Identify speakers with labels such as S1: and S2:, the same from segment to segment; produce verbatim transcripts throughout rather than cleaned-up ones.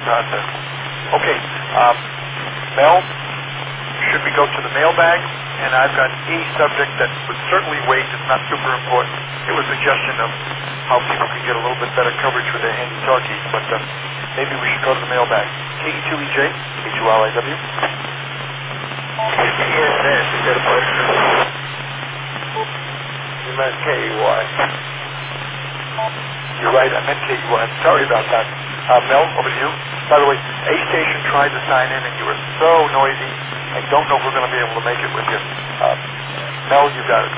S1: process. Okay, um, Mel, should we go to the mailbag? And I've got a subject that would certainly wait. It's not super important. It was a suggestion of how people can get a little bit better coverage with their handy-talkies, but uh, maybe we should go to the mailbag. K E two E J, K two L I W.
S2: Yes, yes, you got a question. You meant K E Y.
S1: You're right, I meant K E Y. Sorry about that. Uh, Mel, over to you. By the way, A Station tried to sign in, and you were so noisy. I don't know if we're going to be able to make it with you. Uh, Mel, you got it.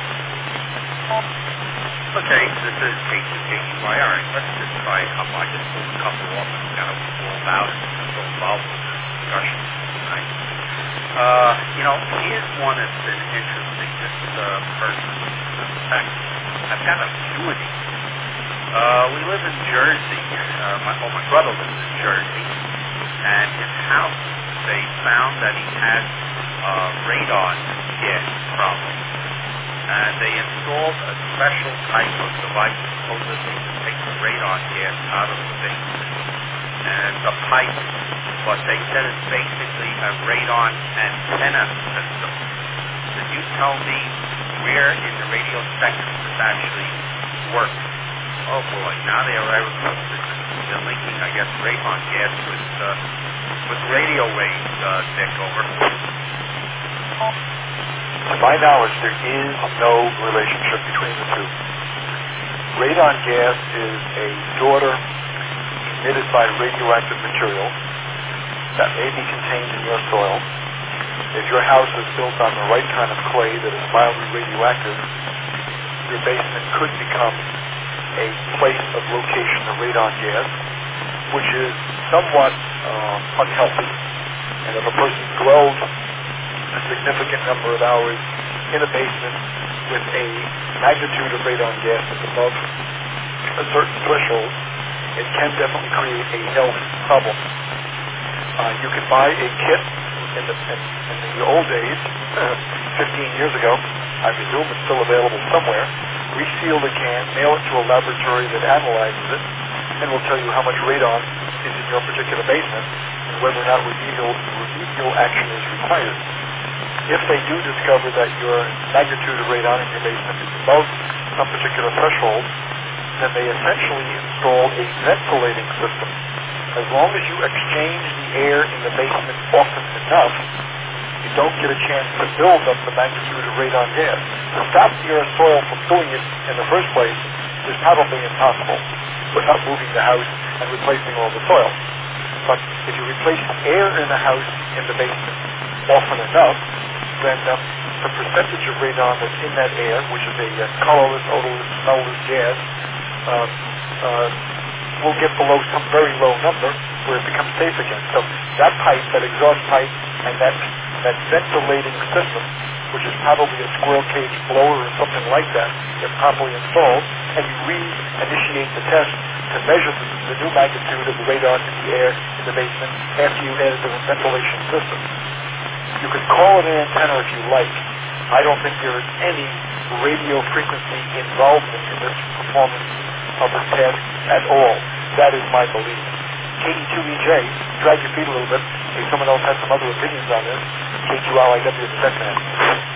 S3: Okay, this is K two K E Y. All right, let's just try a couple. I just pulled a couple off and kind of rolled out and so involved with this discussion. Right? Uh, you know, here's one that's been interesting. This uh, person, in fact, I've got a few of these. Uh, we live in Jersey. Uh, my, well, my brother lives in Jersey, and his house, they found that he had uh, radon gas problem. And they installed a special type of device supposedly to take the radon gas out of the basement. And it's a pipe, but they said it's basically a radon antenna system. Can you tell me where in the radio spectrum this actually works? Oh boy, now they are they're linking, I guess, radon gas with uh, with radio waves, uh, Dick, over.
S1: To my knowledge, there is no relationship between the two. Radon gas is a daughter emitted by radioactive material that may be contained in your soil. If your house is built on the right kind of clay that is mildly radioactive, your basement could become a place of location of radon gas, which is somewhat uh, unhealthy. And if a person dwells a significant number of hours in a basement with a magnitude of radon gas that's above a certain threshold, it can definitely create a health problem. Uh, you can buy a kit in the, in, in the old days, fifteen years ago, I presume it's still available somewhere. Reseal the can, mail it to a laboratory that analyzes it, and will tell you how much radon is in your particular basement and whether or not remedial, remedial action is required. If they do discover that your magnitude of radon in your basement is above some particular threshold, then they essentially install a ventilating system. As long as you exchange the air in the basement often enough, you don't get a chance to build up the magnitude of radon gas. To stop your soil from doing it in the first place is probably impossible without moving the house and replacing all the soil. But if you replace air in the house in the basement often enough, then uh, the percentage of radon that's in that air, which is a uh, colorless, odorless, smellless gas, uh, uh, will get below some very low number where it becomes safe again. So that pipe, that exhaust pipe, and that that ventilating system, which is probably a squirrel cage blower or something like that, if properly installed, and you re-initiate the test to measure the, the new magnitude of the radon in the air in the basement after you added the ventilation system. You can call it an antenna if you like. I don't think there is any radio frequency involvement in this performance of the test at all. That is my belief. K E two E J, drag your feet a little bit. If someone else has some other opinions on this, K two L I W is the second end.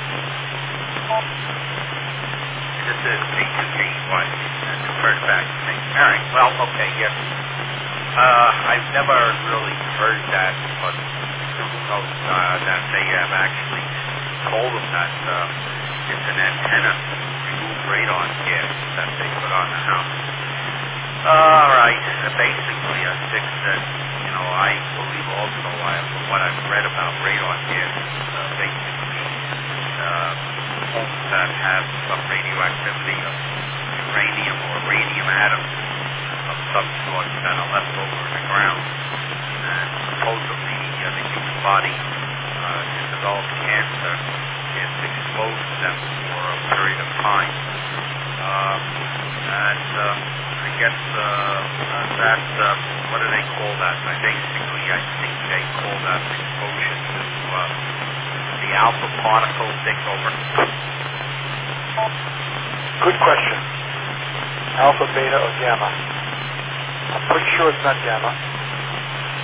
S3: This is K two K E Y. First back to Saint Mary. Well, okay, yes. Uh, I've never really heard that, but who knows uh, that they have actually told them that uh, it's an antenna to remove radon gas that they put on the house. All right. Uh, basically, a stick said, you know, I believe also, I, from what I've read about radon gas, uh, basically uh, homes that have some radioactivity of uranium or radium atoms of some sort that are left over in the ground. And supposedly uh, the human body uh, can develop cancer if exposed to them for a period of time. Um, and uh, I guess uh, that, uh, what do they call that? I basically, I think they call that exposure to uh, the alpha particle take over.
S1: Good question. Alpha, beta, or gamma? I'm pretty sure it's not gamma.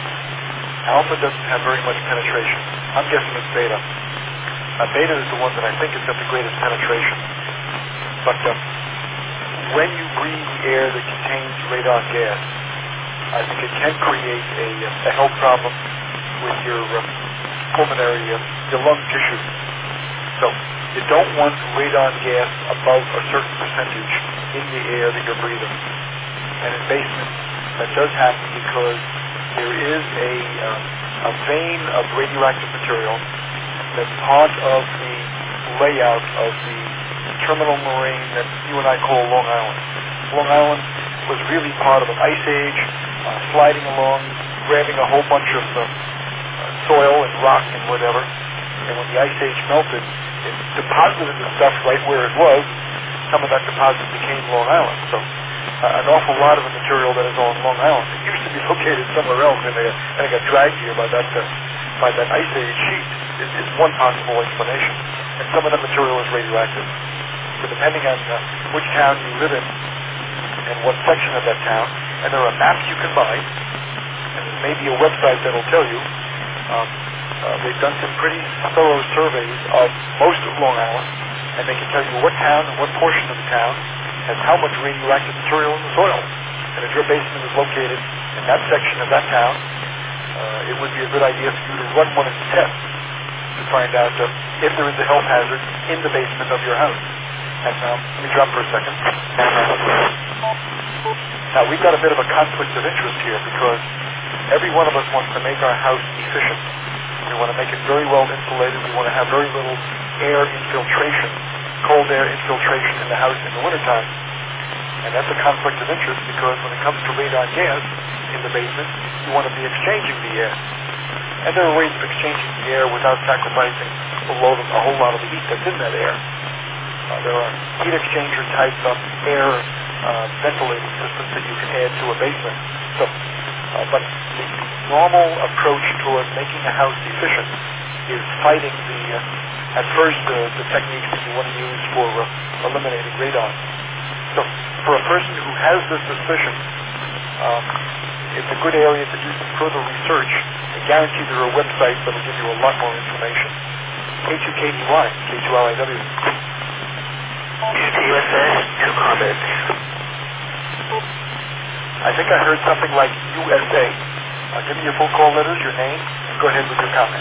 S1: Alpha doesn't have very much penetration. I'm guessing it's beta. Uh, beta is the one that I think has got the greatest penetration. But uh, when you breathe the air that contains radon gas, I think it can create a, a health problem with your uh, pulmonary, uh, your lung tissue. So you don't want radon gas above a certain percentage in the air that you're breathing. And in basements, that does happen because there is a, uh, a vein of radioactive material that's part of the layout of the terminal moraine that you and I call Long Island. Long Island was really part of an ice age, uh, sliding along, grabbing a whole bunch of uh, soil and rock and whatever. And when the ice age melted, it deposited the stuff right where it was. Some of that deposit became Long Island. So uh, an awful lot of the material that is on Long Island, it used to be located somewhere else, and, they, and it got dragged here by that uh, by that ice age sheet, is, is one possible explanation. And some of the material is radioactive. So depending on uh, which town you live in and what section of that town, and there are maps you can buy, and there may be a website that will tell you. Um, uh, they've done some pretty thorough surveys of most of Long Island, and they can tell you what town and what portion of the town has how much radioactive material in the soil. And if your basement is located in that section of that town, uh, it would be a good idea for you to run one of the tests to find out uh, if there is a health hazard in the basement of your house. And um, let me drop for a second. Now, we've got a bit of a conflict of interest here because every one of us wants to make our house efficient. We want to make it very well insulated. We want to have very little air infiltration, cold air infiltration in the house in the wintertime. And that's a conflict of interest because when it comes to radon gas in the basement, you want to be exchanging the air. And there are ways of exchanging the air without sacrificing a, load of, a whole lot of the heat that's in that air. Uh, there are heat exchanger type of air uh, ventilating systems that you can add to a basement. So, uh, but the normal approach toward making a house efficient is fighting the, uh, at first, uh, the techniques that you want to use for uh, eliminating radon. So, for a person who has this suspicion, um, it's a good area to do some further research. I guarantee there are websites that will give you a lot more information. K two K D Y, K two L I W.
S2: T S A, two comments.
S1: I think I heard something like U S A. Uh, give me your full call letters, your name, and go ahead with your comment.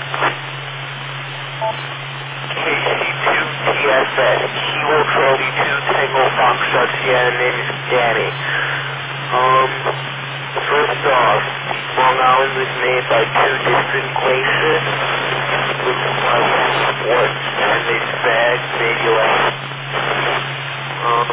S2: K C two T S S, Kilo Charlie two, Tango Foxtrot Sierra, name is Danny. Um, first off, Long Island was made by two different glaciers, with one quartz and they bag radioactive. Um,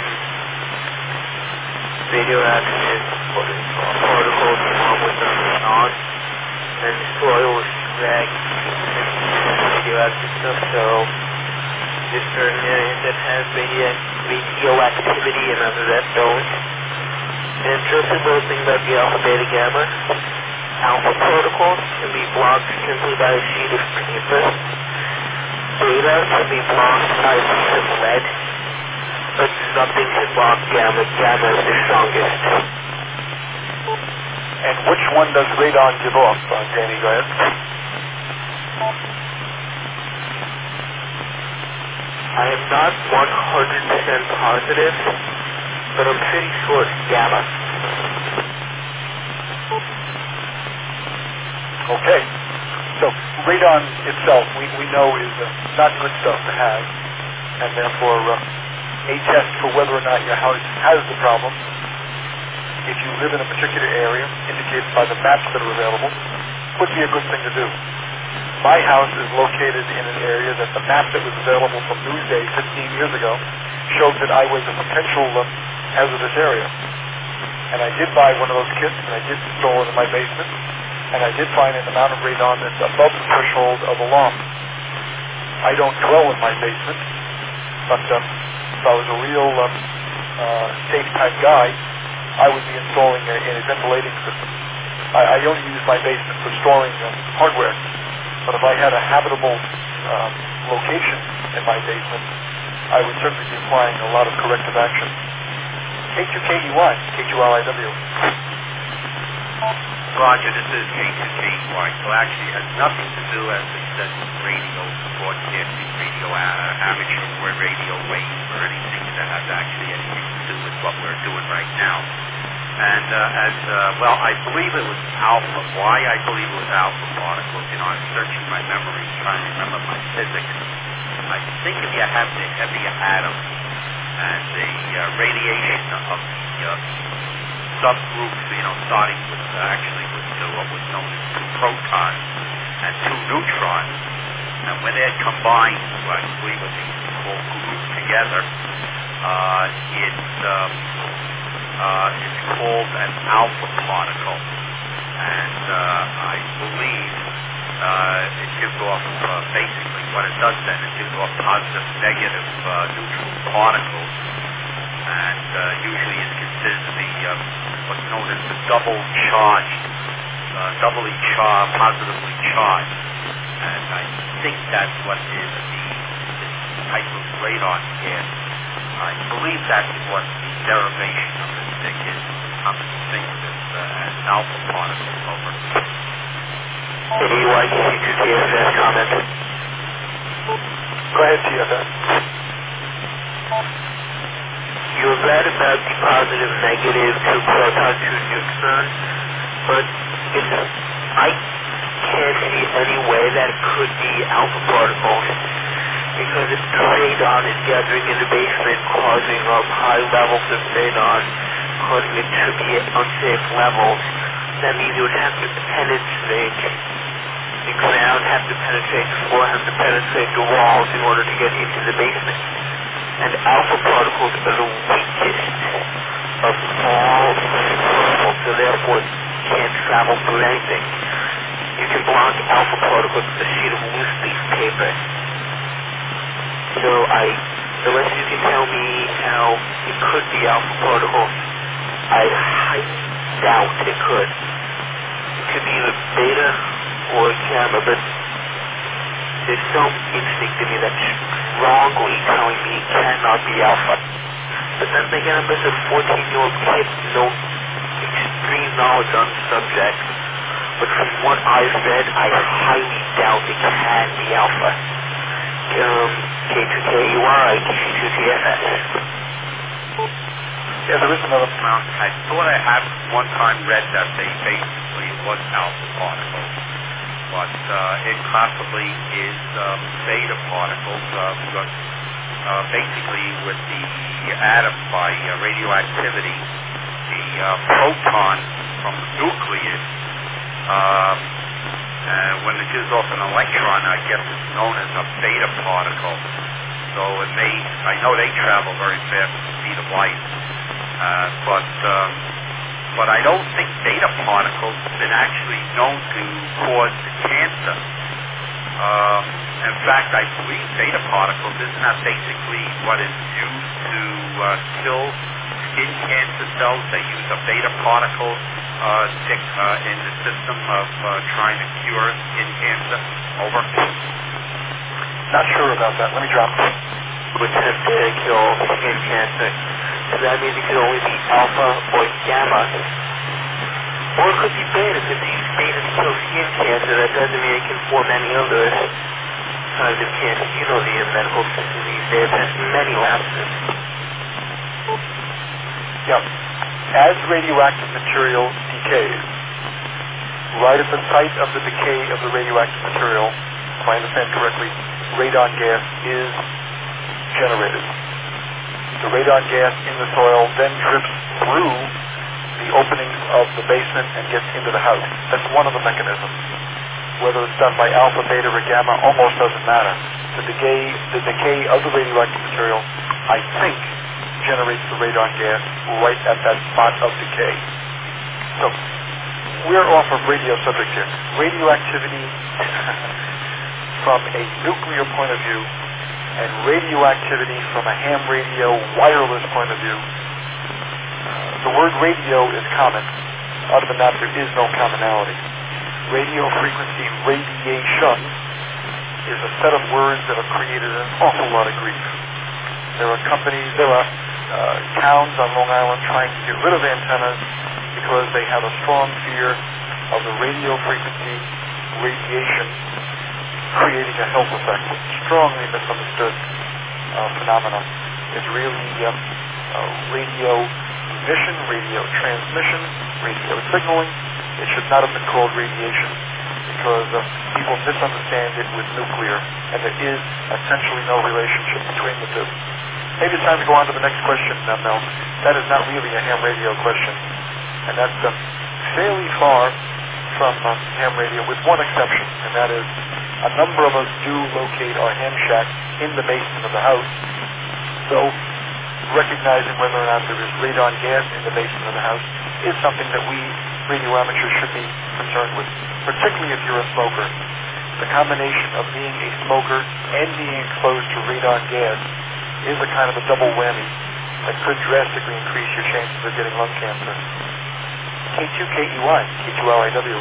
S2: radioactive, what is it called, particles along with them on, and the soil was dragged radioactive stuff, so there's certain areas that have radio radioactivity and others that don't. And just a little thing about the alpha, beta, gamma. Alpha protocols can be blocked simply by a sheet of paper. Beta can be blocked by a piece of lead. But nothing can block gamma. Gamma is the strongest.
S1: And which one does radon give off, uh, Danny? Go ahead.
S2: I am not one hundred percent positive, but I'm pretty sure it's gamma.
S1: Okay. So radon itself, we, we know is uh, not good stuff to have, and therefore uh, a test for whether or not your house has the problem, if you live in a particular area, indicated by the maps that are available, would be a good thing to do. My house is located in an area that the map that was available from Newsday fifteen years ago showed that I was a potential uh, hazardous area. And I did buy one of those kits, and I did install it in my basement, and I did find an amount of radon that's above the threshold of alarm. I don't dwell in my basement, but uh, if I was a real uh, uh, safe-type guy, I would be installing a, a ventilating system. I, I only use my basement for storing uh, hardware. But if I had a habitable um, location in my basement, I would certainly be applying a lot of corrective action. K two K D Y, K two L I W.
S3: Roger, this is K two K Y. So actually it has nothing to do, as we said, with radio broadcasting, radio uh, amateur or radio waves or anything that has actually anything to do with what we're doing right now. And uh, as, uh, well, I believe it was alpha. Why I believe it was alpha particles, you know, I'm searching my memory, trying to remember my physics. I think if you have the heavier atom and the uh, radiation of the uh, subgroups, you know, starting with uh, actually with uh, what was known as two protons and two neutrons, and when they're combined, I believe what they call grouped together, uh, it's, um, uh, it's called an alpha particle, and uh, I believe uh, it gives off uh, basically what it does then, it gives off positive, negative, uh, neutral particles, and uh, usually is considered to be uh, what's known as the double charged, uh, doubly char positively charged, and I think that's what is the this type of radon gas. I believe that's what the derivation of this thing is. Come to think of it uh, as alpha particles over.
S2: A Y T C two T F S comment.
S1: Go ahead, T F S.
S2: You're right about the positive, negative, two proton, two neutron, but it's, I can't see any way that it could be alpha particles, because if the radon is gathering in the basement, causing up high levels of radon, causing it to be at unsafe levels, that means it would have to penetrate the ground, have to penetrate the floor, have to penetrate the walls in order to get into the basement. And alpha particles are the weakest of all particles, so therefore can't travel through anything. You can block alpha particles with a sheet of loose leaf paper. So I, unless you can tell me how it could be alpha particles, I highly doubt it could. It could be either beta or gamma, but there's some instinct in me that's strongly telling me it cannot be alpha. But then again, I'm just a fourteen-year-old kid, no extreme knowledge on the subject. But from what I've read, I highly doubt it can be alpha. Um, K two K Y, K C two T F S.
S1: Yeah, there is another.
S3: Well, I thought I had one time read that they basically was alpha particles, but uh, it possibly is um, beta particles, uh, because uh, basically with the atom by uh, radioactivity, the uh, proton from the nucleus, um, uh, when it gives off an electron, I guess it's known as a beta particle. So it may, I know they travel very fast at the speed of light, uh, but um, but I don't think beta particles have been actually known to cause cancer. Um, in fact, I believe beta particles, isn't that basically what is used to uh, kill skin cancer cells? They use a beta particle uh, stick uh, in the system of uh, trying to cure skin cancer. Over.
S1: Not sure about that. Let me drop it.
S2: Would tend to kill skin cancer. So that means it could only be alpha or gamma. Or it could be beta, because they use beta to kill skin cancer. That doesn't mean it can form any other kind of cancer. You know the medical system these days has many lapses.
S1: Yeah. As radioactive material decays, right at the site of the decay of the radioactive material, if I understand correctly, radon gas is generated. The radon gas in the soil then drips through the openings of the basement and gets into the house. That's one of the mechanisms. Whether it's done by alpha, beta, or gamma almost doesn't matter. The decay, the decay of the radioactive material, I think, generates the radon gas right at that spot of decay. So, we're off of radio subject here. Radioactivity from a nuclear point of view and radioactivity from a ham radio wireless point of view. Uh, the word radio is common. Other than that, there is no commonality. Radio frequency radiation is a set of words that have created an awful lot of grief. There are companies, there are uh, towns on Long Island trying to get rid of antennas because they have a strong fear of the radio frequency radiation creating a health effect. Strongly misunderstood uh, phenomenon. It's really um, uh, radio emission, radio transmission, radio signaling. It should not have been called radiation because uh, people misunderstand it with nuclear, and there is essentially no relationship between the two. Maybe it's time to go on to the next question, uh, Mel. That is not really a ham radio question, and that's uh, fairly far from uh, ham radio, with one exception, and that is a number of us do locate our ham shack in the basement of the house. So recognizing whether or not there is radon gas in the basement of the house is something that we radio amateurs should be concerned with, particularly if you're a smoker. The combination of being a smoker and being exposed to radon gas is a kind of a double whammy that could drastically increase your chances of getting lung cancer. K two K E Y, K two L I W.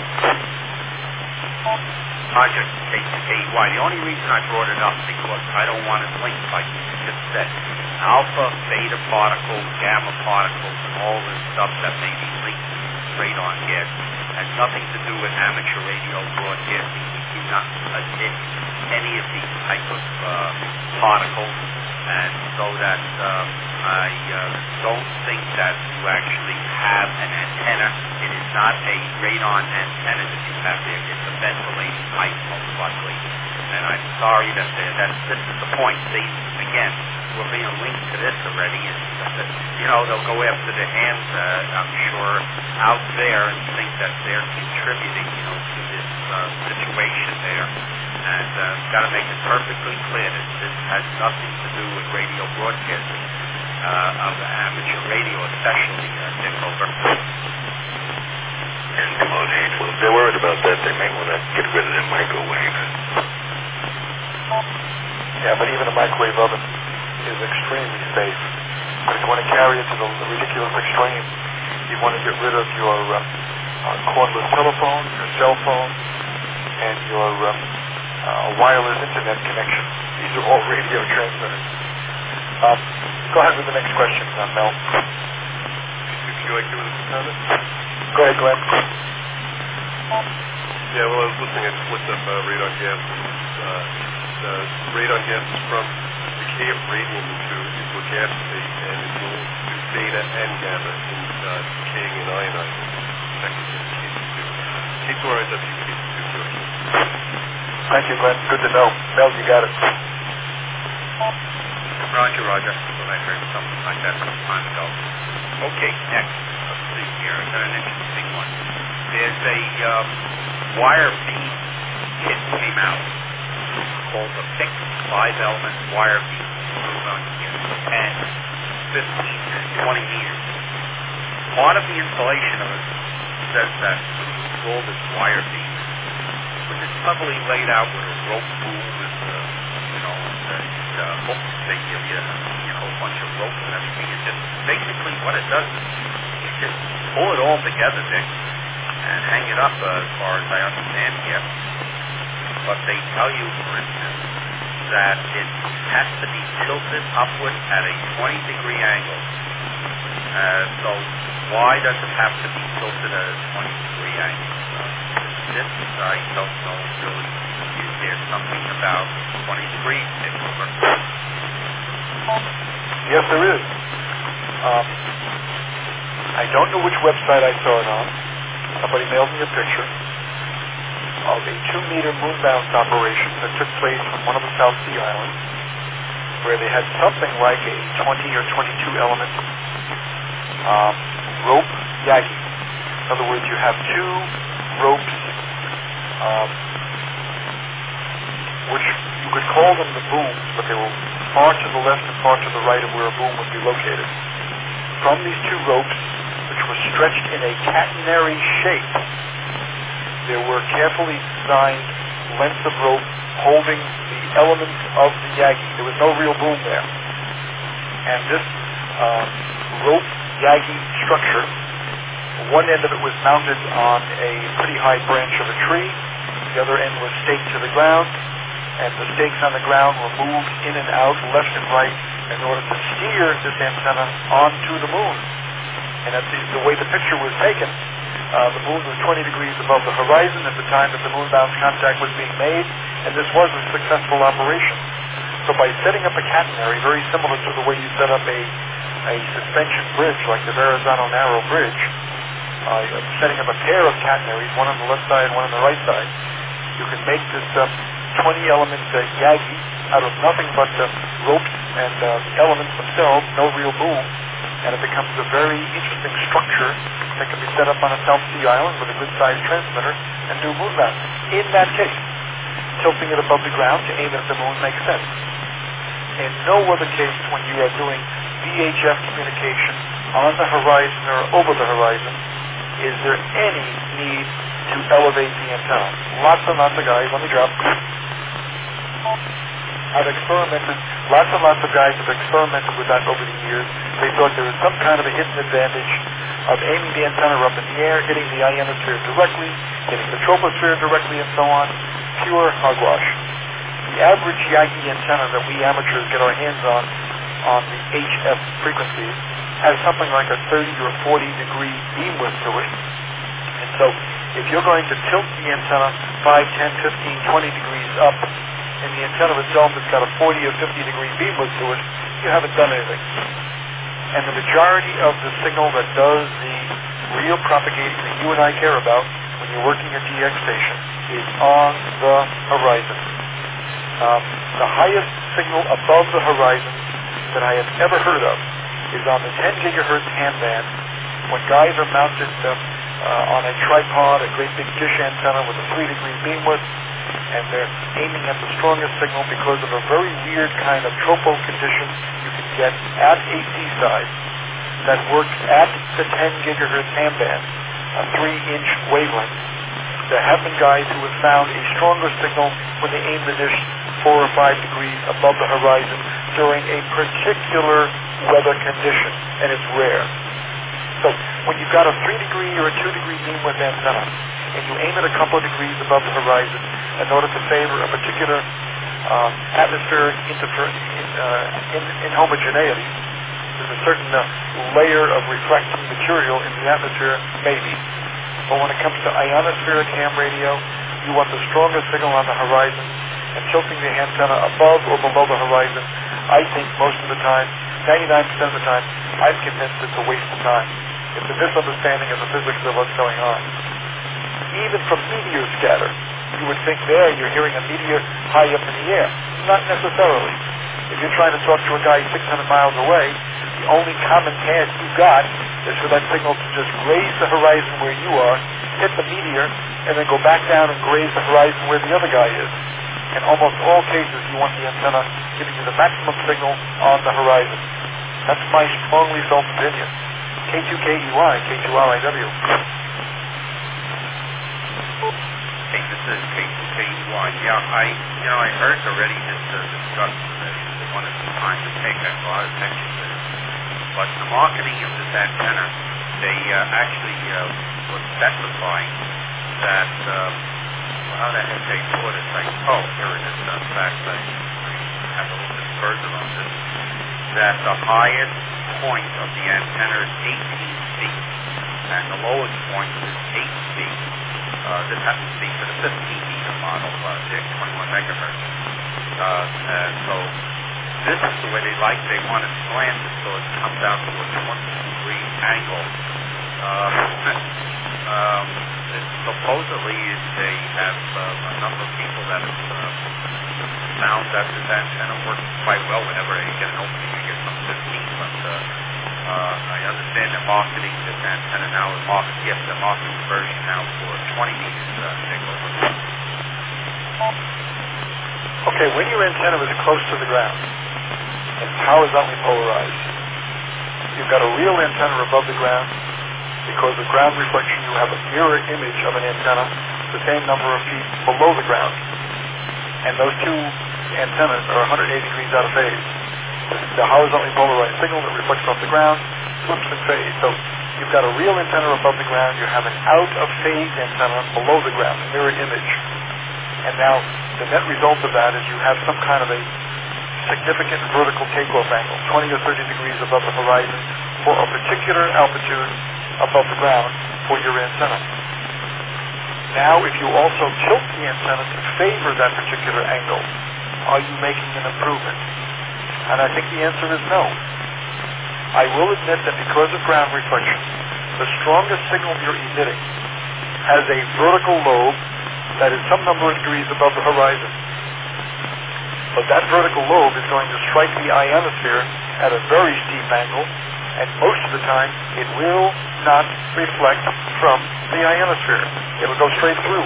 S3: Roger, K two K E Y. The only reason I brought it up because I don't want it linked, like you just said. Alpha, beta particles, gamma particles, and all this stuff that may be linked to radon gas has nothing to do with amateur radio broadcasting. We do not admit any of these type of uh, particles, and so that um, I uh, don't think that you actually have an antenna. It is not a radon antenna that you have there. It's a ventilating pipe, most likely. And I'm sorry that that this is the point. See, again, we're being linked to this already, and you know they'll go after the hands, uh, I'm sure, out there and think that they're contributing, you know, to this uh, situation there. And uh, got to make it perfectly clear that this has nothing to do with radio broadcasting uh, of amateur radio, especially uh, Dick Over.
S4: And well, if they're worried about that, they may want to get rid of their microwave.
S1: Yeah, but even a microwave oven is extremely safe. But if you want to carry it to the ridiculous extreme, you want to get rid of your uh, uh, cordless telephone, your cell phone, and your um, uh, wireless internet connection. These are all radio transmitters. Um, go ahead with the next question, uh, Mel.
S5: Would you like to give us a comment?
S1: Go ahead, Glenn.
S5: Yeah, well, I was listening. I just looked up uh, radon gas. Uh, the radon gas is from decay of radium into, into a gas state, and it will do beta and gamma in uh, decaying and ionizing. Technically, K two. K two R I W, K two.
S1: Thank you, Glenn. Good to know. Mel, you got it.
S3: Roger, Roger. Well, I heard something like that some time ago. Okay, next. Let's see here. I got an interesting one. There's a um, wire beam kit came out called the fixed five-element wire beam. On here, ten, fifteen, and twenty meters. Part of the installation of it says that when you install this wire beam, which is heavily laid out with a rope boom and uh, you know, these uh, hooks, they give you, you know, a bunch of rope and everything. It's just basically what it does is you just pull it all together, Dick, and hang it up uh, as far as I understand here. But they tell you, for instance, that it has to be tilted upward at a twenty degree angle. Uh, so why does it have to be tilted at a twenty degree angle? Uh, this, I don't know really. Is there something about twenty degrees, Dick Over?
S1: Yes, there is. Um, I don't know which website I saw it on. Somebody mailed me a picture of a two-meter moon bounce operation that took place on one of the South Sea Islands, where they had something like a twenty or twenty-two element um, rope yagi. In other words, you have two ropes, um, which you could call them the booms, but they were far to the left and far to the right of where a boom would be located. From these two ropes, which were stretched in a catenary shape, there were carefully designed lengths of rope holding the elements of the yagi. There was no real boom there. And this um, rope yagi structure, one end of it was mounted on a pretty high branch of a tree, the other end was staked to the ground, and the stakes on the ground were moved in and out, left and right, in order to steer this antenna onto the moon. And at the, the way the picture was taken, Uh, the moon was twenty degrees above the horizon at the time that the moon-bound contact was being made, and this was a successful operation. So by setting up a catenary, very similar to the way you set up a, a suspension bridge, like the Verrazano Narrow Bridge, uh, setting up a pair of catenaries, one on the left side and one on the right side, you can make this uh, twenty-element uh, Yagi out of nothing but uh, ropes and uh, the elements themselves, no real boom, and it becomes a very interesting structure that can be set up on a South Sea island with a good-sized transmitter and do moon mapping. In that case, tilting it above the ground to aim at the moon makes sense. In no other case, when you are doing V H F communication on the horizon or over the horizon, is there any need to elevate the antenna. Lots and lots of guys, let me drop. I've experimented, lots and lots of guys have experimented with that over the years. They thought there was some kind of a hidden advantage of aiming the antenna up in the air, hitting the ionosphere directly, hitting the troposphere directly, and so on. Pure hogwash. The average Yagi antenna that we amateurs get our hands on, on the H F frequencies, has something like a thirty or forty degree beam width to it. And so, if you're going to tilt the antenna five, ten, fifteen, twenty degrees up, and the antenna itself has got a forty or fifty degree beam width to it, you haven't done anything. And the majority of the signal that does the real propagating that you and I care about when you're working a D X station is on the horizon. Um, the highest signal above the horizon that I have ever heard of is on the ten gigahertz hand band when guys are mounted uh, uh, on a tripod, a great big dish antenna with a three degree beam width, and they're aiming at the strongest signal because of a very weird kind of tropo condition you can get at A C side that works at the ten gigahertz hand band, a three inch wavelength. There have been guys who have found a stronger signal when they aim the dish four or five degrees above the horizon during a particular weather condition, and it's rare. So when you've got a three degree or a two degree beam width antenna, and you aim it a couple of degrees above the horizon in order to favor a particular um, atmospheric interfer- in, uh, in, inhomogeneity, there's a certain uh, layer of reflecting material in the atmosphere, maybe. But when it comes to ionospheric ham radio, you want the strongest signal on the horizon, and tilting the antenna above or below the horizon, I think most of the time, ninety-nine percent of the time, I'm convinced it's a waste of time. It's a misunderstanding of the physics of what's going on. Even from meteor scatter, you would think there you're hearing a meteor high up in the air. Not necessarily. If you're trying to talk to a guy six hundred miles away, the only common path you've got is for that signal to just graze the horizon where you are, hit the meteor, and then go back down and graze the horizon where the other guy is. In almost all cases, you want the antenna giving you the maximum signal on the horizon. That's my strongly felt opinion. K two K E Y, K two R I W.
S3: Hey, this is K two K E Y. Yeah, I, you know, I heard already this uh, discussed that one of the times to take a lot of attention to this. But the marketing of this antenna, they uh, actually uh, were specifying that. Uh, How the heck they put it? Like, oh, here it is. In fact, I, I have a little bit further on this. That the highest point of the antenna is eighteen feet, and the lowest point is eight feet. Uh, this happens to be for the fifteen meter model, uh, the twenty-one megahertz. Uh, and so this is the way they like. They want it slanted, so it comes out to a twenty degree angle. Uh, um, It, supposedly, they have uh, a number of people that have uh, found that this antenna works quite well whenever they get an opening. You get some fifteen, but uh, uh, I understand they're marketing this antenna now. Market, yes, they're marketing the version now for twenty meters uh, takeover.
S1: Okay, when your antenna is close to the ground and horizontally polarized, you've got a real antenna above the ground. Because of ground reflection, you have a mirror image of an antenna the same number of feet below the ground. And those two antennas are one hundred eighty degrees out of phase. The horizontally polarized signal that reflects off the ground flips in phase. So you've got a real antenna above the ground, you have an out-of-phase antenna below the ground, a mirror image. And now the net result of that is you have some kind of a significant vertical takeoff angle, twenty or thirty degrees above the horizon for a particular altitude above the ground, for your antenna. Now, if you also tilt the antenna to favor that particular angle, are you making an improvement? And I think the answer is no. I will admit that because of ground reflection, the strongest signal you're emitting has a vertical lobe that is some number of degrees above the horizon. But that vertical lobe is going to strike the ionosphere at a very steep angle, and most of the time it will not reflect from the ionosphere. It will go straight through.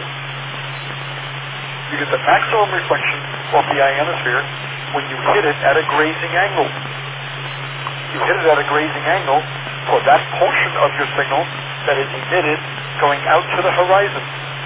S1: You get the maximum reflection off the ionosphere when you hit it at a grazing angle. You hit it at a grazing angle for that portion of your signal that is emitted going out to the horizon.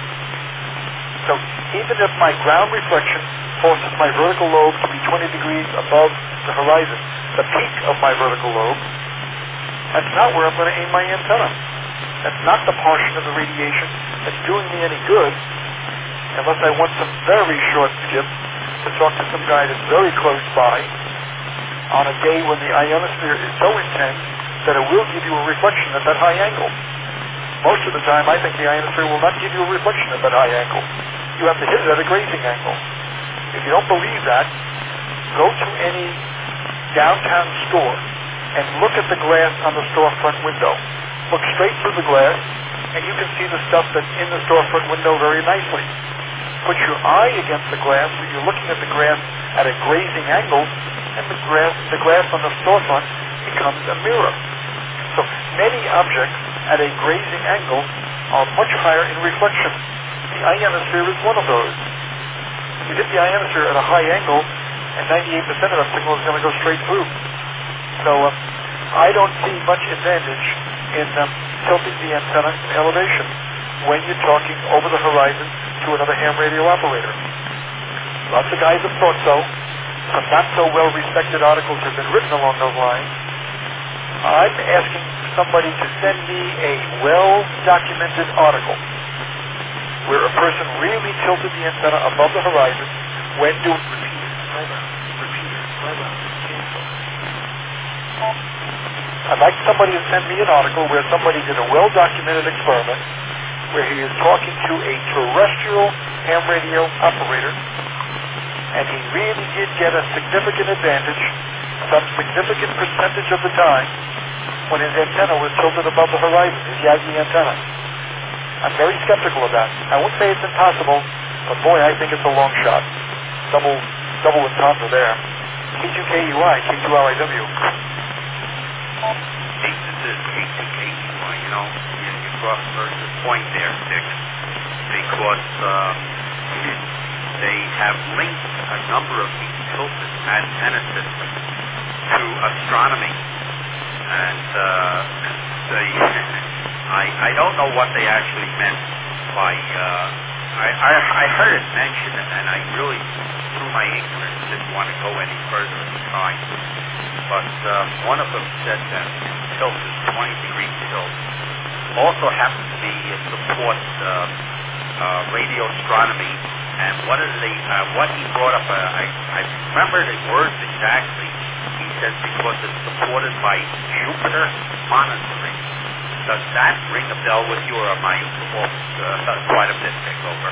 S1: So even if my ground reflection forces my vertical lobe to be twenty degrees above the horizon, the peak of my vertical lobe, that's not where I'm going to aim my antenna. That's not the portion of the radiation that's doing me any good, unless I want some very short skip to talk to some guy that's very close by on a day when the ionosphere is so intense that it will give you a reflection at that high angle. Most of the time, I think the ionosphere will not give you a reflection at that high angle. You have to hit it at a grazing angle. If you don't believe that, go to any downtown store and look at the glass on the storefront window. Look straight through the glass, and you can see the stuff that's in the storefront window very nicely. Put your eye against the glass, so you're looking at the glass at a grazing angle, and the glass, the glass on the storefront becomes a mirror. So many objects at a grazing angle are much higher in reflection. The ionosphere is one of those. You hit the ionosphere at a high angle, and ninety-eight percent of that signal is going to go straight through. So uh, I don't see much advantage in um, tilting the antenna in elevation when you're talking over the horizon to another ham radio operator. Lots of guys have thought so. Some not so well-respected articles have been written along those lines. I'm asking somebody to send me a well-documented article where a person really tilted the antenna above the horizon when doing repeated, repeated, repeated, cancel. I'd like somebody to send me an article where somebody did a well-documented experiment where he is talking to a terrestrial ham radio operator, and he really did get a significant advantage, some significant percentage of the time, when his antenna was tilted above the horizon, his Yagi antenna. I'm very skeptical of that. I won't say it's impossible, but boy, I think it's a long shot. Double, double entendre there. K two K U I, K two L I W.
S3: Hey, this is K two K U I, you know, you, you brought a very good point there, Dick, because uh, they have linked a number of these tilted antenna systems to astronomy, and uh, they, I, I don't know what they actually meant by, uh, I, I, I heard it mentioned, and I really, through my ignorance, didn't want to go any further at the time. But uh, one of them said that tilt is twenty degree tilt. Also happens to be it supports uh, uh, radio astronomy. And what is the uh, what he brought up? Uh, I I remember the words exactly. He said because it's supported by Jupiter monitoring. Does that ring a bell with you, or am I off uh, quite a bit take over?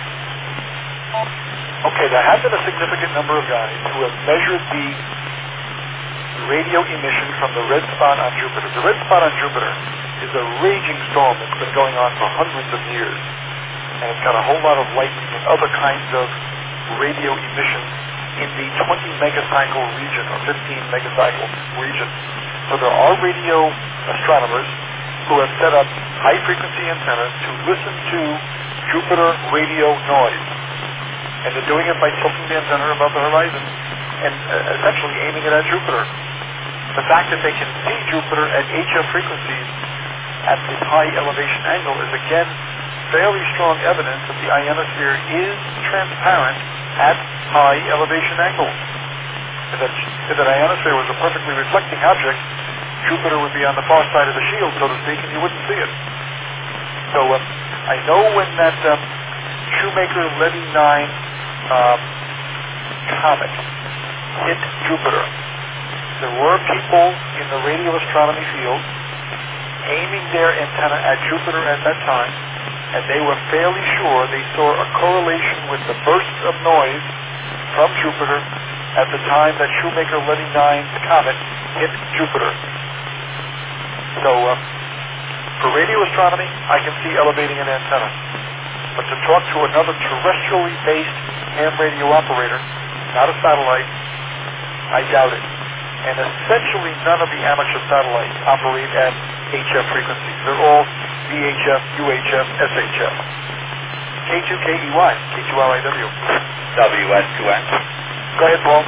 S1: Okay, there have been a significant number of guys who have measured the radio emission from the red spot on Jupiter. The red spot on Jupiter is a raging storm that's been going on for hundreds of years, and it's got a whole lot of lightning and other kinds of radio emission in the twenty megacycle region or fifteen megacycle region. So there are radio astronomers who have set up high frequency antennas to listen to Jupiter radio noise, and they're doing it by tilting the antenna above the horizon and uh, essentially aiming it at Jupiter. The fact that they can see Jupiter at H F frequencies at this high elevation angle is again fairly strong evidence that the ionosphere is transparent at high elevation angles. If that, if that ionosphere was a perfectly reflecting object, Jupiter would be on the far side of the shield, so to speak, and you wouldn't see it. So uh, I know when that um, Shoemaker-Levy nine um, comet hit Jupiter, there were people in the radio astronomy field aiming their antenna at Jupiter at that time, and they were fairly sure they saw a correlation with the bursts of noise from Jupiter at the time that Shoemaker Levy nine's comet hit Jupiter. So, uh, for radio astronomy, I can see elevating an antenna. But to talk to another terrestrially based ham radio operator, not a satellite, I doubt it. And essentially none of the amateur satellites operate at H F frequencies. They're all V H F, U H F, S H F. K two K E Y, K two R I W.
S3: W S two N.
S1: Go ahead, Paul.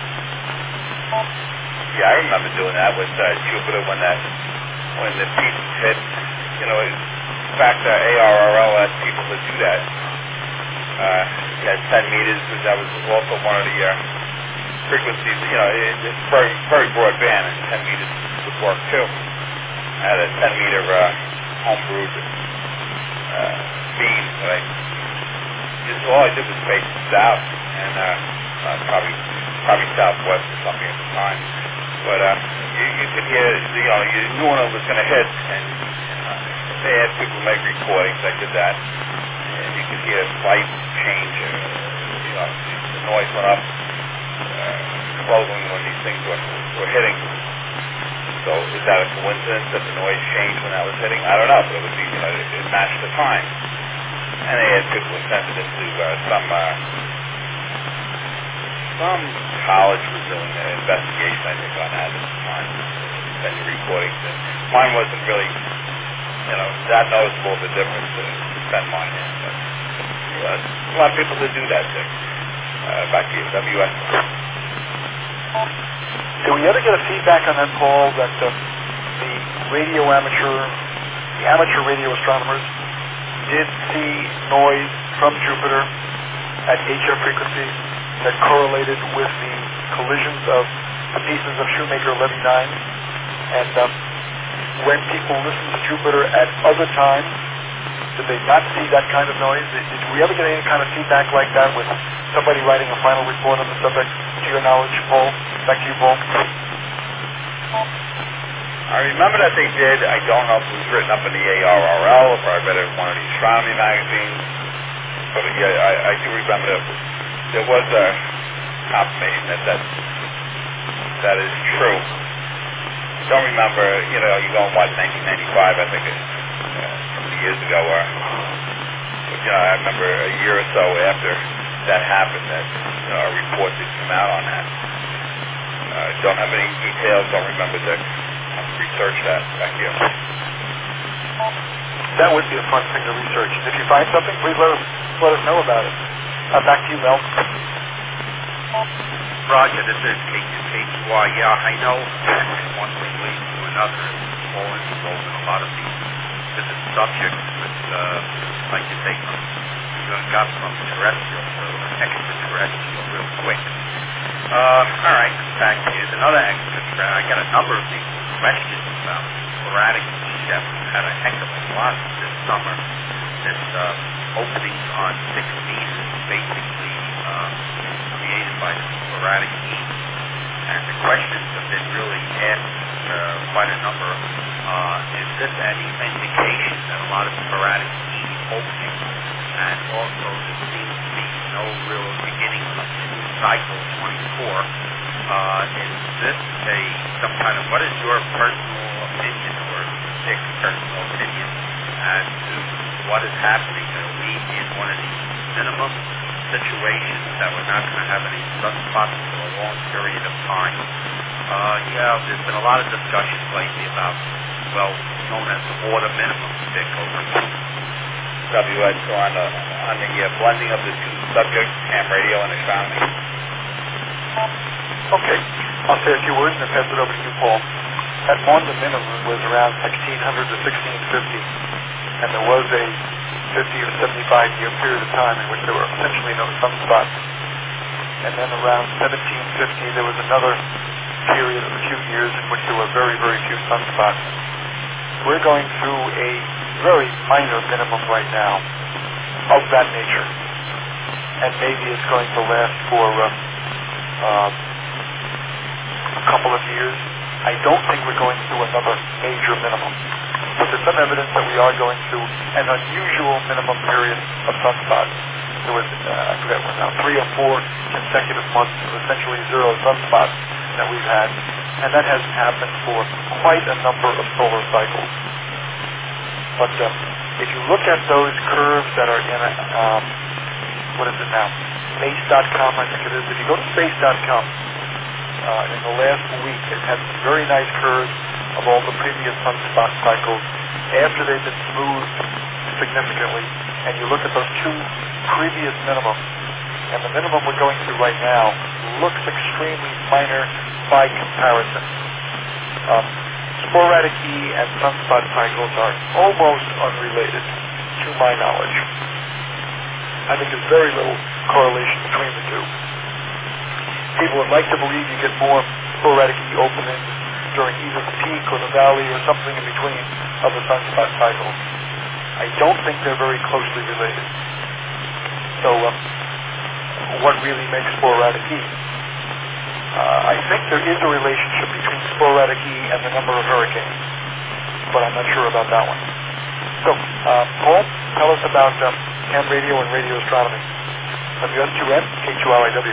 S3: Yeah, I remember doing that with uh, Jupiter when that when the piece hit. You know, in fact, uh, A R R L asked people to do that. Uh, at ten meters, that was also one of the uh, frequencies. You know, it, it's very very broad band, and ten meters would work too. At a ten meter uh, homebrewed uh, beam, right? Just all I did was face south, and uh, uh, probably probably southwest or something at the time. But uh, you, you could hear, you know, you knew when it was going to hit, and uh, they had people make recordings. I did that, and you could hear a slight change. Uh, you know, the noise went up uh, slowly when these things were, were hitting. So is that a coincidence that the noise changed when that was hitting? I don't know, but it was, you know, it, it matched the time. And they had people who sent it into uh, some uh, some college was doing an investigation, I think, on that at the time. Sending recordings. And mine wasn't really, you know, that noticeable of a difference to send mine in. But you know, a lot of people that do that thing. Uh, back to you, W S.
S1: Did we ever get a feedback on that, Paul, that uh, the radio amateur, the amateur radio astronomers did see noise from Jupiter at H F frequencies that correlated with the collisions of the pieces of Shoemaker Levy nine? And um, when people listened to Jupiter at other times, did they not see that kind of noise? Did, did we ever get any kind of feedback like that with somebody writing a final report on the subject, to your knowledge, Paul? Back to you, Paul.
S3: I remember that they did. I don't know if it was written up in the A R R L, if I read it in one of the astronomy magazines. But yeah, I, I do remember that there was a confirmation that that, that is true. I don't remember, you know, you go and watch nineteen ninety-five, I think, it, uh, some years ago, or, but, you know, I remember a year or so after that happened that, you know, a report did come out on that. I uh, don't have any details, don't remember the research that back here.
S1: That would be a fun thing to research. If you find something, please let us let us know about it. Uh, back to you, Mel.
S3: Roger, this is K two K two Y. Yeah, I know one thing leads to another. Paul is involved in a lot of these different subjects that, uh, like you say, from, you got from terrestrial to extraterrestrial real quick. Uh, all right, in fact, here's another extraterrestrial. I got a number of these questions about sporadic E F. We've had a heck of a lot this summer. This uh, openings on six meters, basically uh, created by the sporadic heat. And the questions have been really asked uh, quite a number. Uh, is this any indication that a lot of sporadic heat openings, and also there seems to be no real beginning of cycle twenty-four? Uh, is this a some kind of, what is your personal opinion, or Dick's personal opinion, as to what is happening? Are we in one of these minimum situations that we're not going to have any sunspots for a long period of time? Uh, yeah, there's been a lot of discussions lately about, well, known as the water minimum, Dick, over W S, so on the, on the uh, blending of the two subjects, ham radio and astronomy.
S1: Okay, I'll say a few words and then pass it over to you, Paul. That Maunder minimum was around sixteen hundred to sixteen fifty, and there was a fifty or seventy-five year period of time in which there were essentially no sunspots. And then around seventeen fifty, there was another period of a few years in which there were very, very few sunspots. We're going through a very minor minimum right now of that nature, and maybe it's going to last for uh, uh, a couple of years. I don't think we're going through another major minimum. but there's some evidence that we are going through an unusual minimum period of sunspots. There was, uh, I forget what now, three or four consecutive months of essentially zero sunspots that we've had, and that hasn't happened for quite a number of solar cycles. But um, if you look at those curves that are in, um, what is it now, space dot com, I think it is. If you go to space dot com, uh, in the last week, it had some very nice curves of all the previous sunspot cycles after they've been smoothed significantly, and you look at those two previous minimums, and the minimum we're going through right now looks extremely minor by comparison. Um, sporadic E and sunspot cycles are almost unrelated, to my knowledge. I think there's very little correlation between the two. People would like to believe you get more sporadic E openings during either the peak or the valley or something in between of the sunspot cycles. I don't think they're very closely related. So um, what really makes sporadic E? Uh, I think there is a relationship between sporadic E and the number of hurricanes, but I'm not sure about that one. So, uh, Paul, tell us about um, ham radio and radio astronomy. W S two N, K two R I W.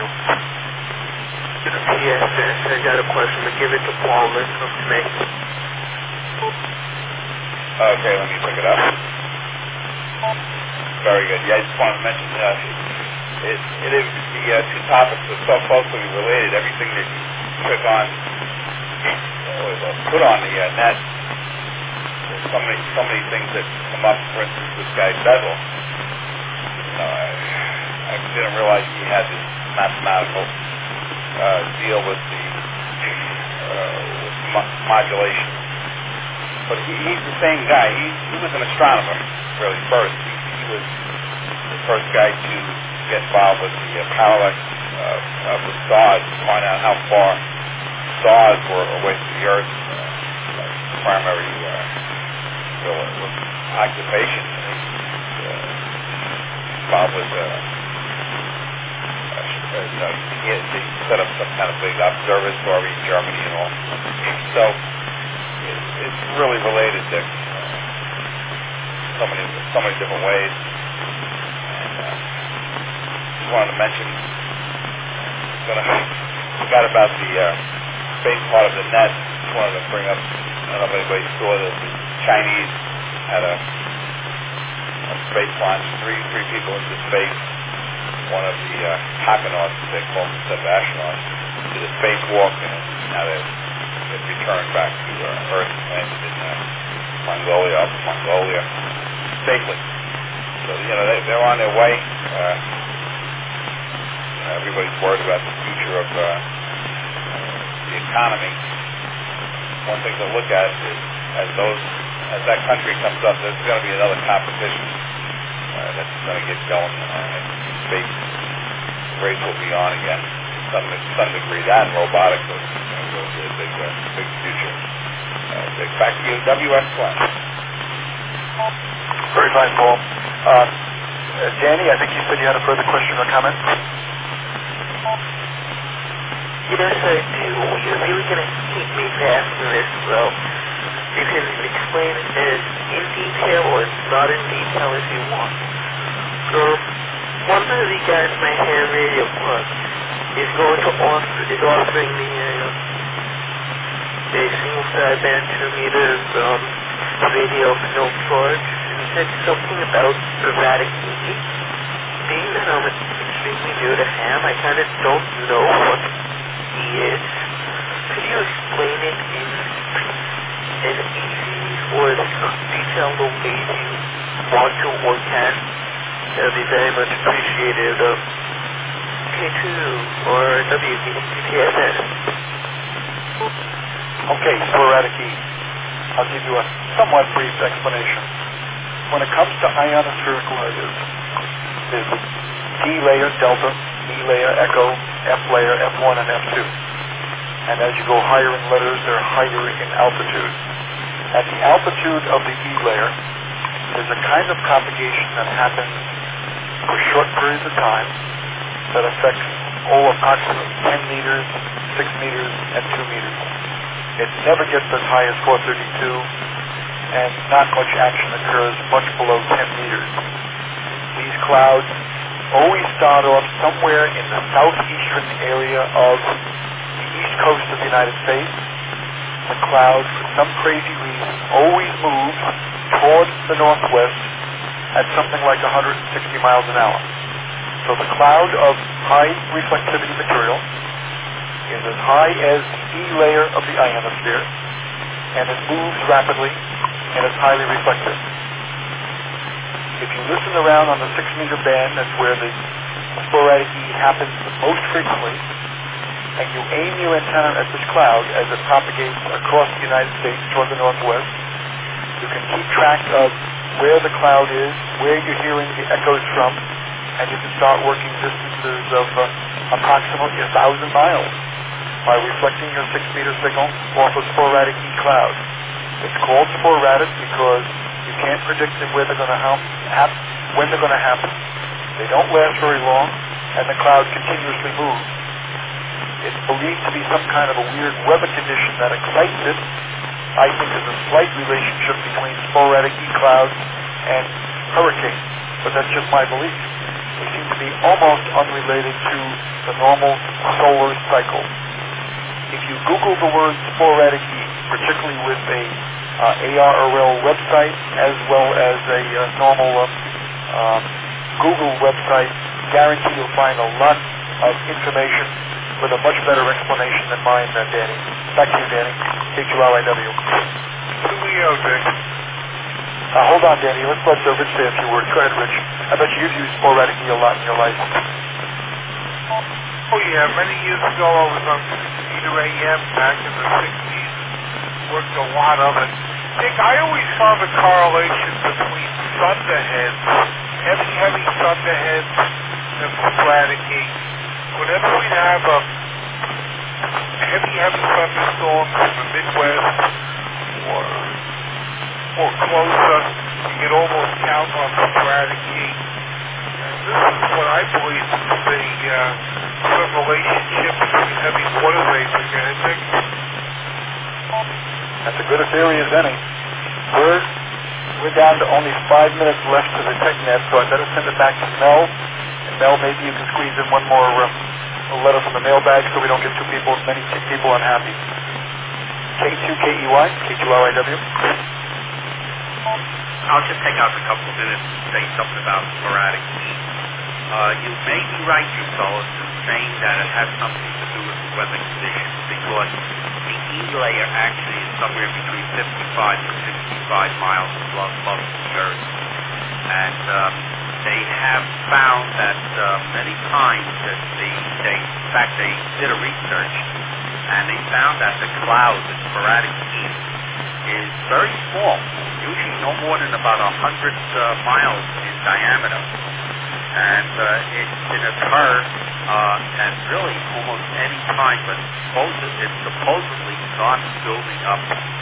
S2: Yes, yes, I got a question, but give it to Paul, let him to me.
S3: Okay, let me pick it up. Very good. Yeah, I just wanted to mention uh, it, it is the uh, two topics are so closely related. Everything that you click on, uh, put on the uh, net, there's so many, so many things that come up. For instance, this guy Bezel. You know, I, I didn't realize he had this mathematical uh, deal with the uh, with mo- modulation. But he, he's the same guy. He, he was an astronomer, really, first. He, he was the first guy to get involved with the uh, parallax uh, of the stars, to find out how far stars were away from the Earth. Uh, primary uh, uh, occupation. He's uh, involved with, uh, uh, you know, he, he set up some kind of big observatory in Germany and all. So it's really related to uh, so many so many different ways. And uh, just wanted to mention, gonna forgot about the uh, space part of the net. Just wanted to bring up. I don't know if anybody saw that the Chinese had a, a space launch, three three people into space. One of the uh, Takanauts, they call them, instead of astronauts, did a spacewalk, and now they're It returned back to uh, Earth and landed in uh, Mongolia, up Mongolia, safely. So, you know, they, they're on their way. Uh, you know, everybody's worried about the future of uh, the economy. One thing to look at is, as those, as that country comes up, there's going to be another competition uh, that's going to get going. Uh, space race will be on again. Some, some degree, that and robotics will, you know, will be a big, uh, big future. Uh, big. Back to you, W S one.
S1: Very fine, Paul. Uh, uh, Danny, I think you said you had a further question or comment?
S2: Yes, I do. You're really going to keep me fast in this, so you can explain it as in detail or not in detail if you want. Um, one of the guys in my ham radio club is going to offer, is offering me a, a single sideband two meters um, radio for no charge, and he said something about erratic E. Being that I'm extremely new to ham, I kind of don't know what E is. Could you explain it in as easy or as detailed a way as you want to or can? That would be very much appreciated. Um, K two or W T S S.
S1: Okay, sporadic E. I'll give you a somewhat brief explanation. When it comes to ionospherical layers, there's D layer, delta, E layer, echo, F layer, F one, and F two. And as you go higher in letters, they're higher in altitude. At the altitude of the E layer, there's a kind of propagation that happens for short periods of time that affects all approximately ten meters, six meters, and two meters. It never gets as high as four thirty-two, and not much action occurs much below ten meters. These clouds always start off somewhere in the southeastern area of the east coast of the United States. The cloud, for some crazy reason, always moves towards the northwest at something like one hundred sixty miles an hour. So the cloud of high reflectivity material is as high as the E layer of the ionosphere, and it moves rapidly and is highly reflective. If you listen around on the six meter band, that's where the sporadic E happens most frequently, and you aim your antenna at this cloud as it propagates across the United States toward the northwest, you can keep track of where the cloud is, where you're hearing the echoes from, and you can start working distances of uh, approximately a thousand miles by reflecting your six meter signal off a sporadic E cloud. It's called sporadic because you can't predict where they're going to happen, when they're going to happen. They don't last very long, and the cloud continuously moves. It's believed to be some kind of a weird weather condition that excites it. I think there's a slight relationship between sporadic E clouds and hurricanes, but that's just my belief. They seem to be almost unrelated to the normal solar cycle. If you Google the word sporadic E, particularly with a uh, A R R L website as well as a uh, normal uh, um, Google website, guarantee you'll find a lot of information with a much better explanation than mine, uh, Danny. Back to you, Danny. K Q L I W.
S5: Julio, Vic.
S1: Uh, hold on, Danny. Let's let uh, Rich say a few words. Go ahead, Rich. I bet you've used sporadic E a lot in your life.
S6: Oh, yeah. Many years ago, I was on six meter A M back in the sixties. Worked a lot of it. Dick, I always found a correlation between thunderheads, heavy, heavy thunderheads, and sporadic E. Whenever we'd have a heavy, heavy thunderstorms in the Midwest or, or closer, you could almost count on sporadic E. And this is what I believe is the uh, some relationship between heavy water vapor and I think
S1: That's a good a theory as any. We're, we're down to only five minutes left to the TechNet, so I better send it back to Mel. And Mel, maybe you can squeeze in one more uh, a letter from the mailbag so we don't get two people, many people unhappy. K two K E Y, K two L I W.
S3: I'll just take out a couple of minutes and say something about sporadic E. Uh, you may be right, you fellas, in saying that it has something to do with the weather conditions because the E layer actually is somewhere between fifty-five to sixty-five miles above, above the Earth. And um, they have found that uh, many times that they, they, in fact, they did a research and they found that the cloud, the sporadic E, is very small, usually no more than about one hundred uh, miles in diameter. And uh, it can occur uh, at really almost any time, but supposedly, it supposedly starts building up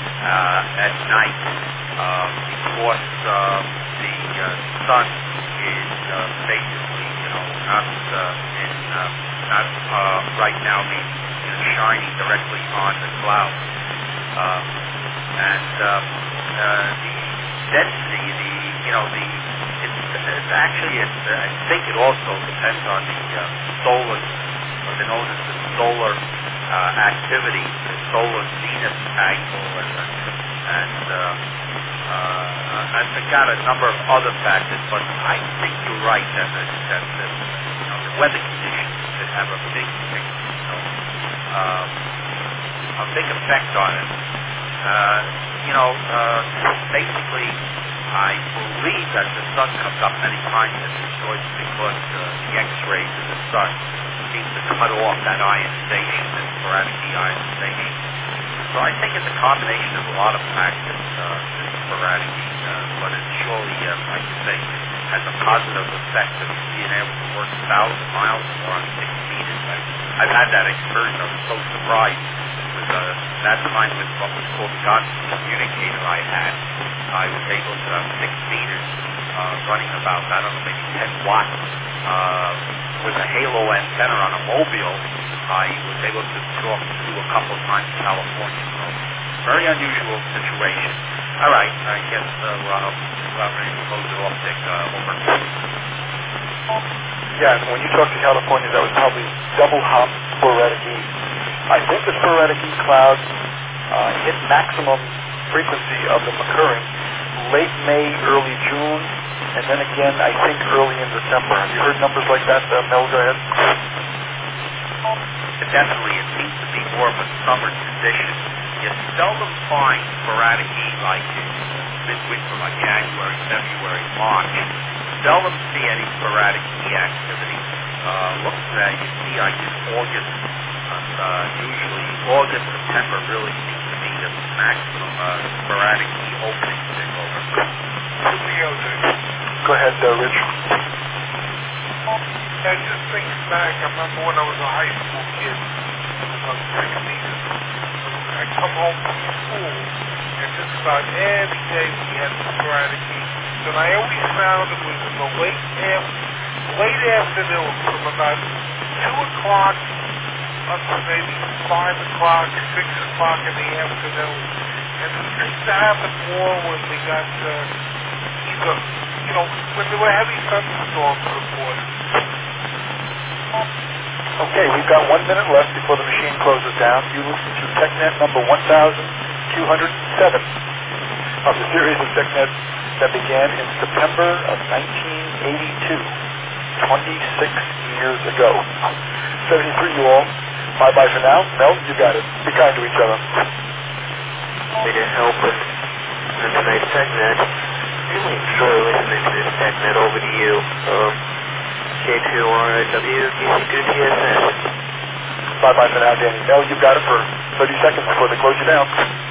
S3: uh, at night uh, because uh, the uh, sun is uh, basically, you know, not uh, in, uh, not uh, right now being you know, shining directly on the cloud. Uh, and uh, uh, the density, the you know, the it's, it's actually, it's, uh, I think it also depends on the uh, solar, what's known as the solar uh, activity, the solar zenith angle, and, and uh, uh, I forgot a number of other factors, but I think you're right that, that, that, that you know, the weather conditions could have a big, big, you know, um, a big effect on it. Uh, you know, uh, basically, I believe that the sun comes up many times and destroys because uh, the X-rays of the sun seem to cut off that ionization, that sporadic deionization. So I think it's a combination of a lot of factors, uh, this sporadic, uh, but it surely, uh, like you say, has a positive effect of being able to work a thousand miles or more on six meters. I, I've had that experience. I was so surprised with uh, that time with what was called the God's communicator I had. I was able to have six meters uh, running about, I don't know, maybe ten watts uh, with a halo antenna on a mobile. I was able to talk to a couple of times in California. So very unusual situation. All right, I guess uh, well, well, ready to close it off, Dick. Uh, over.
S1: Yeah, and when you talked to California, that was probably double hop sporadic E. I think the sporadic E cloud uh, hit maximum frequency of them occurring late May, early June, and then again, I think early in December. Have you heard numbers like that, uh, Mel? Go ahead.
S3: Definitely, it seems to be more of a summer condition. You seldom find sporadic E like in midwinter, like January, February, March. Seldom see any sporadic E activity. Uh, look at that. You see, I guess August, and, uh, usually August, September really seems to be the maximum uh, sporadic E opening thing over.
S1: Go ahead, uh, Rich.
S6: I just think back, I remember when I was a high school kid, I was about sixteen. I come home from school, and just about every day we had sporadic heat. And I always found it was in the late, af- late afternoon, from about two o'clock until maybe five o'clock, six o'clock in the afternoon. And it seemed to happen more when we got uh, either, you know, when there were heavy thunderstorms reported.
S1: Okay, we've got one minute left before the machine closes down. You listen to TechNet number one thousand two hundred seven of the series of TechNet that began in September of nineteen eighty-two, twenty-six years ago. seventy-three, you all. Bye-bye for now. Mel, you got it. Be kind to each other.
S2: Way to help us in tonight's TechNet. Really enjoy listening to this TechNet. Over to you. Um, K two R W, P C two T S S.
S1: Bye-bye for now, Danny. Mel, you've got it for thirty seconds before they close you down.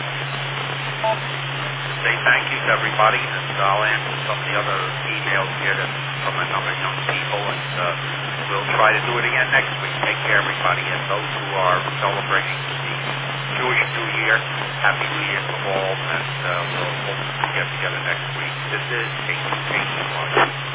S3: Say thank you to everybody, and I'll answer some of the other emails here that from a number of young people, and uh, we'll try to do it again next week. Take care, everybody, and those who are celebrating the Jewish New Year, Happy New Year to all, and uh, we'll hope to get together next week. This is K two K two R.